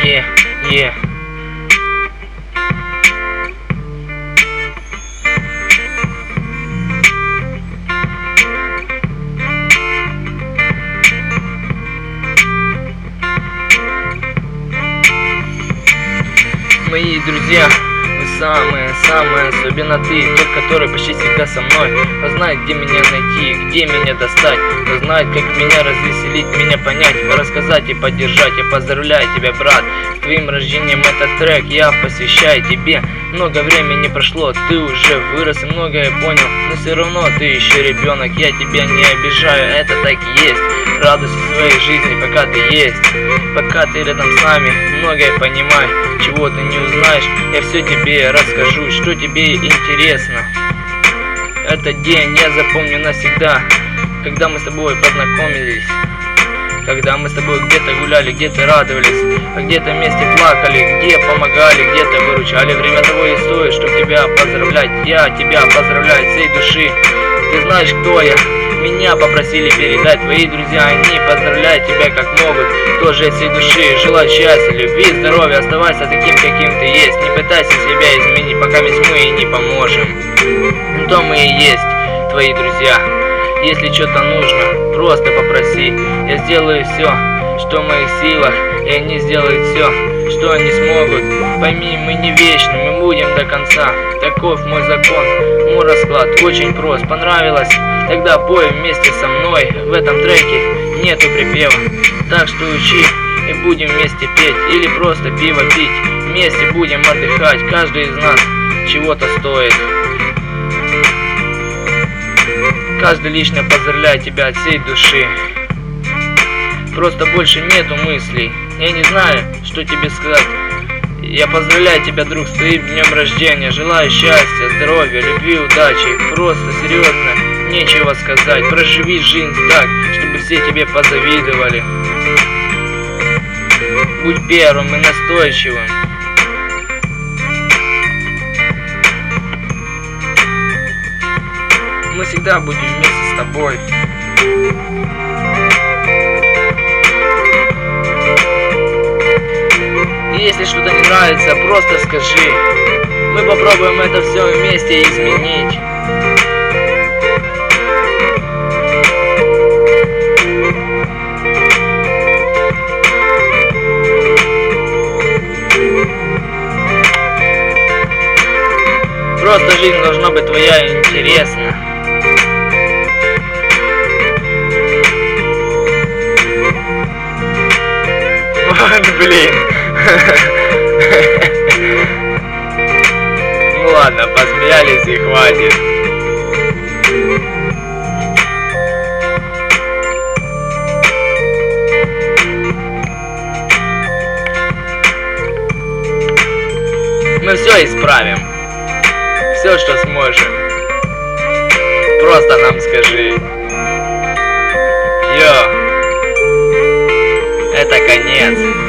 е. Мои друзья, вы самые, особенно ты, тот, который почти всегда со мной. Кто знает, где меня найти, где меня достать, кто знает, как меня развеселить, меня понять, рассказать и поддержать. Я поздравляю тебя, брат, с твоим рождением. Этот трек я посвящаю тебе. Много времени прошло, ты уже вырос и многое понял, но все равно ты еще ребенок. Я тебя не обижаю, это так и есть. Радуйся своей жизни, пока ты есть, пока ты рядом с нами. Многое понимай, чего ты не узнаешь, я все тебе расскажу, что тебе интересно. Этот день я запомню навсегда, когда мы с тобой познакомились, когда мы с тобой где-то гуляли, где-то радовались, а где-то вместе плакали, где помогали, где-то выручали. Время того и стоит, чтобы тебя поздравлять. Я тебя поздравляю от всей души. Ты знаешь, кто я. Меня попросили передать твои друзья, они поздравляют тебя как могут. Тоже от всей души желаю счастья, любви, здоровья. Оставайся таким, каким ты есть. Не пытайся себя изменить, пока мы и не поможем. То мы и есть твои друзья. Если что-то нужно, просто попроси. Я сделаю все, что в моих силах, и они сделают все, что они смогут. Пойми, мы не вечны, мы будем до конца. Таков мой закон, мой расклад очень прост. Понравилось? Тогда пой вместе со мной. В этом треке нету припева, так что учи и будем вместе петь. Или просто пиво пить, вместе будем отдыхать. Каждый из нас чего-то стоит. Каждый лично поздравляет тебя от всей души. Просто больше нету мыслей. Я не знаю, что тебе сказать. Я поздравляю тебя, друг, с твоим днем рождения. Желаю счастья, здоровья, любви, удачи. Просто серьезно, нечего сказать. Проживи жизнь так, чтобы все тебе позавидовали. Будь первым и настойчивым. Мы всегда будем вместе с тобой. И если что-то не нравится, просто скажи. Мы попробуем это все вместе изменить. Просто жизнь должна быть твоя и интересна. Блин. Ну ладно, посмеялись и хватит. Мы все исправим. Все, что сможем. Просто нам скажи. Йо. Это конец.